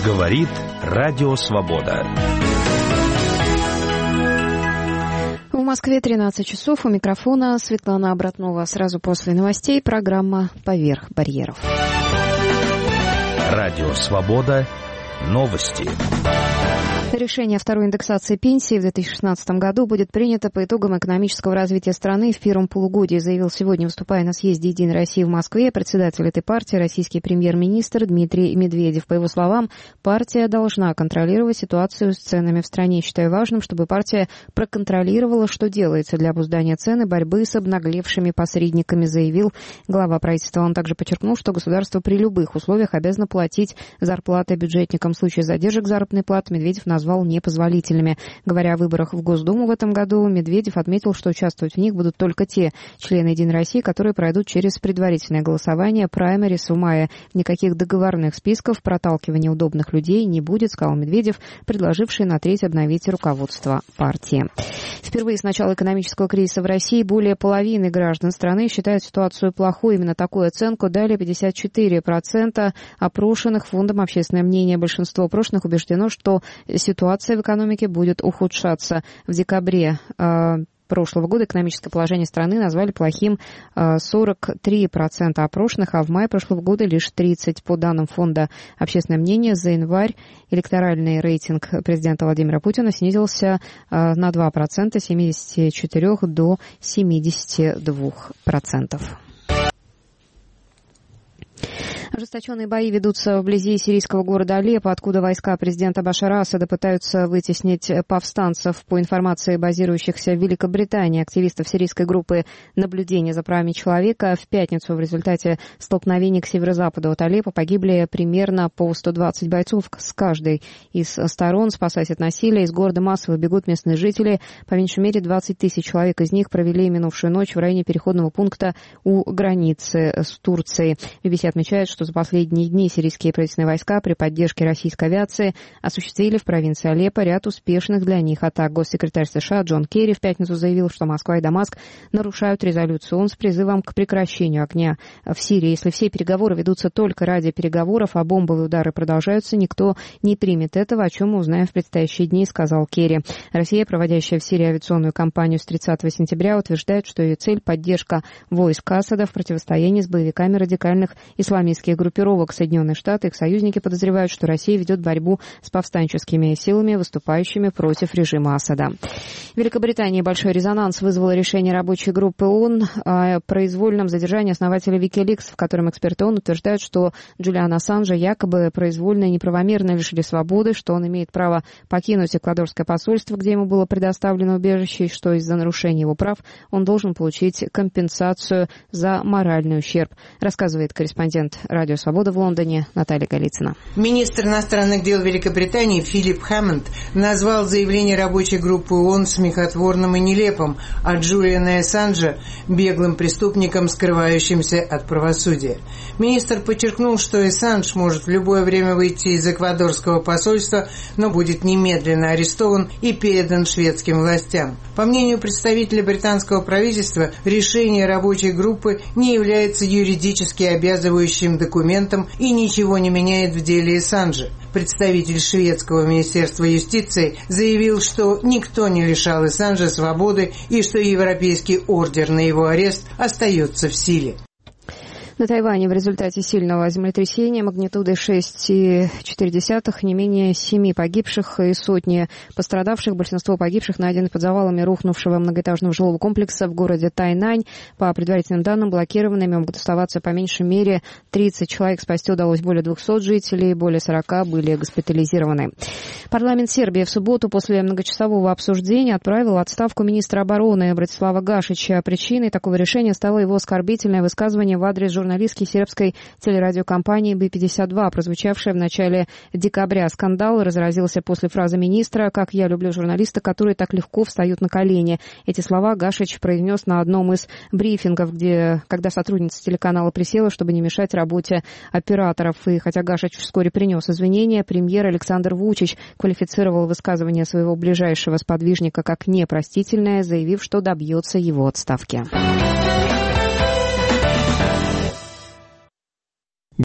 Говорит Радио Свобода. В Москве 13 часов. У микрофона Светлана Обратнова. Сразу после новостей программа «Поверх барьеров». Радио Свобода. Новости. Решение о второй индексации пенсии в 2016 году будет принято по итогам экономического развития страны в первом полугодии, заявил сегодня, выступая на съезде «Единой России» в Москве, председатель этой партии, российский премьер-министр Дмитрий Медведев. По его словам, партия должна контролировать ситуацию с ценами в стране. Считаю важным, чтобы партия проконтролировала, что делается для обуздания цен и борьбы с обнаглевшими посредниками, заявил глава правительства. Он также подчеркнул, что государство при любых условиях обязано платить зарплаты бюджетникам. В случае задержек заработной платы Медведев назвал непозволительными. Говоря о выборах в Госдуму в этом году, Медведев отметил, что участвовать в них будут только те члены «Единой России», которые пройдут через предварительное голосование праймерис в мае. Никаких договорных списков, проталкивания удобных людей не будет, сказал Медведев, предложивший на треть обновить руководство партии. Впервые с начала экономического кризиса в России более половины граждан страны считают ситуацию плохой. Именно такую оценку дали 54% опрошенных Фондом «Общественное мнение». Большинство опрошенных убеждено, что ситуация в экономике будет ухудшаться. В декабре прошлого года экономическое положение страны назвали плохим 43% опрошенных, а в мае прошлого года лишь 30%. По данным Фонда «Общественное мнение», за январь электоральный рейтинг президента Владимира Путина снизился на 2%, с 74% до 72%. Ожесточенные бои ведутся вблизи сирийского города Алеппо, откуда войска президента Башара Асада пытаются вытеснить повстанцев. По информации базирующихся в Великобритании активистов сирийской группы наблюдения за правами человека, в пятницу в результате столкновений к северо-западу от Алеппо погибли примерно по 120 бойцов с каждой из сторон. Спасаясь от насилия, из города массово бегут местные жители. По меньшей мере 20 тысяч человек из них провели минувшую ночь в районе переходного пункта у границы с Турцией. BBC отмечает, что за последние дни сирийские правительственные войска при поддержке российской авиации осуществили в провинции Алеппо ряд успешных для них атак. Госсекретарь США Джон Керри в пятницу заявил, что Москва и Дамаск нарушают резолюцию ООН с призывом к прекращению огня в Сирии. Если все переговоры ведутся только ради переговоров, а бомбовые удары продолжаются, никто не примет этого, о чем мы узнаем в предстоящие дни, сказал Керри. Россия, проводящая в Сирии авиационную кампанию с 30 сентября, утверждает, что ее цель – поддержка войск Асада в противостоянии с боевиками радикальных исламистских группировок. Соединенные Штаты и их союзники подозревают, что Россия ведет борьбу с повстанческими силами, выступающими против режима Асада. В Великобритании большой резонанс вызвало решение рабочей группы ООН о произвольном задержании основателя Wikileaks, в котором эксперты ООН утверждают, что Джулиана Ассанжа якобы произвольно и неправомерно лишили свободы, что он имеет право покинуть эквадорское посольство, где ему было предоставлено убежище, и что из-за нарушения его прав он должен получить компенсацию за моральный ущерб, рассказывает корреспондент «Радио Свобода» в Лондоне Наталья Голицына. Министр иностранных дел Великобритании Филипп Хэммонд назвал заявление рабочей группы ООН смехотворным и нелепым, а Джулиана Ассанжа – беглым преступником, скрывающимся от правосудия. Министр подчеркнул, что Ассанж может в любое время выйти из эквадорского посольства, но будет немедленно арестован и передан шведским властям. По мнению представителя британского правительства, решение рабочей группы не является юридически обязывающим документом и ничего не меняет в деле Ассанжа. Представитель шведского министерства юстиции заявил, что никто не лишал Ассанжа свободы и что европейский ордер на его арест остается в силе. На Тайване в результате сильного землетрясения магнитудой 6,4 не менее 7 погибших и сотни пострадавших. Большинство погибших найдены под завалами рухнувшего многоэтажного жилого комплекса в городе Тайнань. По предварительным данным, блокированными могут оставаться по меньшей мере 30 человек. Спасти удалось более 200 жителей, более 40 были госпитализированы. Парламент Сербии в субботу после многочасового обсуждения отправил в отставку министра обороны Братислава Гашича. Причиной такого решения стало его оскорбительное высказывание в адрес журналистки сербской телерадиокомпании B52, прозвучавшее в начале декабря. Скандал разразился после фразы министра «Как я люблю журналиста, которые так легко встают на колени». Эти слова Гашич произнес на одном из брифингов, когда сотрудница телеканала присела, чтобы не мешать работе операторов. И хотя Гашич вскоре принес извинения, премьер Александр Вучич квалифицировал высказывание своего ближайшего сподвижника как непростительное, заявив, что добьется его отставки.